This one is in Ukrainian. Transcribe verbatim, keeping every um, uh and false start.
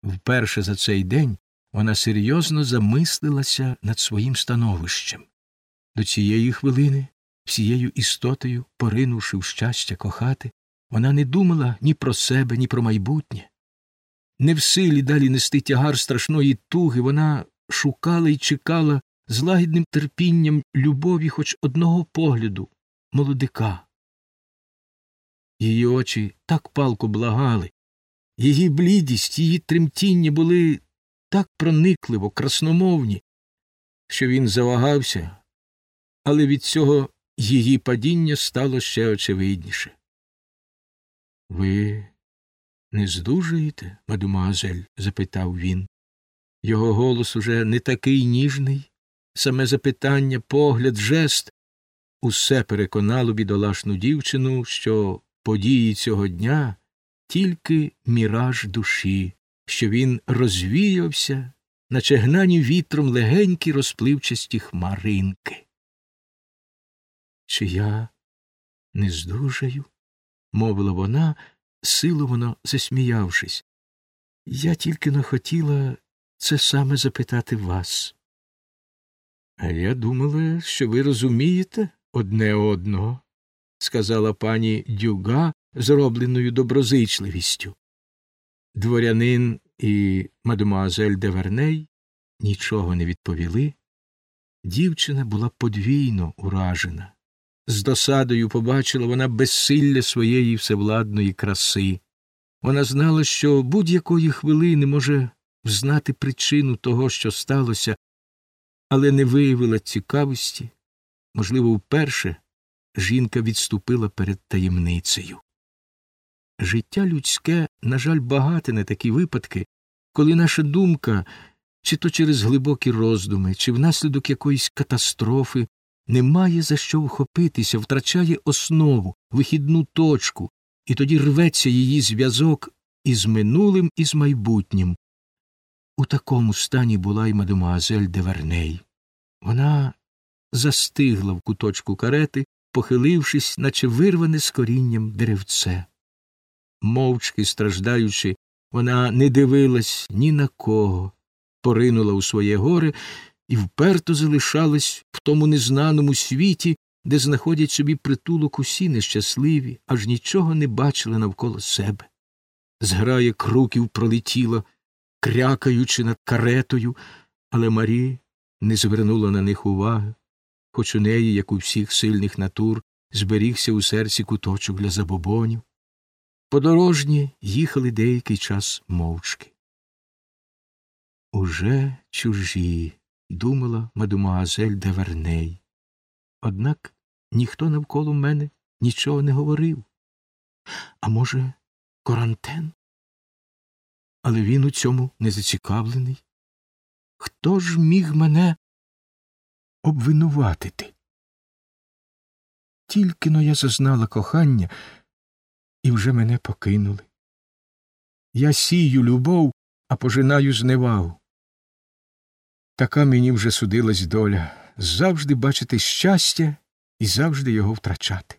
Вперше за цей день вона серйозно замислилася над своїм становищем. До цієї хвилини, всією істотою, поринувши в щастя кохати, вона не думала ні про себе, ні про майбутнє. Не в силі далі нести тягар страшної туги, вона шукала й чекала з лагідним терпінням любові хоч одного погляду молодика. Її очі так палко благали, її блідість, її тремтіння були так проникливо, красномовні, що він завагався, але від цього її падіння стало ще очевидніше. — Ви не здужуєте, мадемуазель? — запитав він. Його голос уже не такий ніжний, саме запитання, погляд, жест — усе переконало бідолашну дівчину, що події цього дня — тільки міраж душі, що він розвіявся, наче гнані вітром легенькі розпливчасті хмаринки. — Чи я не здужаю? — мовила вона, силовано засміявшись. — Я тільки-но хотіла це саме запитати вас. — А я думала, що ви розумієте одне одного, — сказала пані Дюга зробленою доброзичливістю. Дворянин і мадемуазель де Верней нічого не відповіли. Дівчина була подвійно уражена. З досадою побачила вона безсилля своєї всевладної краси. Вона знала, що будь-якої хвилини може взнати причину того, що сталося, але не виявила цікавості. Можливо, вперше жінка відступила перед таємницею. Життя людське, на жаль, багате на такі випадки, коли наша думка, чи то через глибокі роздуми, чи внаслідок якоїсь катастрофи, не має за що вхопитися, втрачає основу, вихідну точку, і тоді рветься її зв'язок із минулим, і з майбутнім. У такому стані була й мадемуазель де Верней. Вона застигла в куточку карети, похилившись, наче вирване з корінням деревце. Мовчки страждаючи, вона не дивилась ні на кого, поринула у своє горе і вперто залишалась в тому незнаному світі, де знаходять собі притулок усі нещасливі, аж нічого не бачили навколо себе. Зграя круків пролетіла, крякаючи над каретою, але Марі не звернула на них уваги, хоч у неї, як у всіх сильних натур, зберігся у серці куточок для забобонів. Подорожні їхали деякий час мовчки. «Уже чужі», — думала мадемуазель де Верней. Однак ніхто навколо мене нічого не говорив. А може, Корантен? Але він у цьому не зацікавлений. Хто ж міг мене обвинуватити? Тільки-но я зазнала кохання, і вже мене покинули. Я сію любов, а пожинаю зневагу. Така мені вже судилась доля — завжди бачити щастя і завжди його втрачати.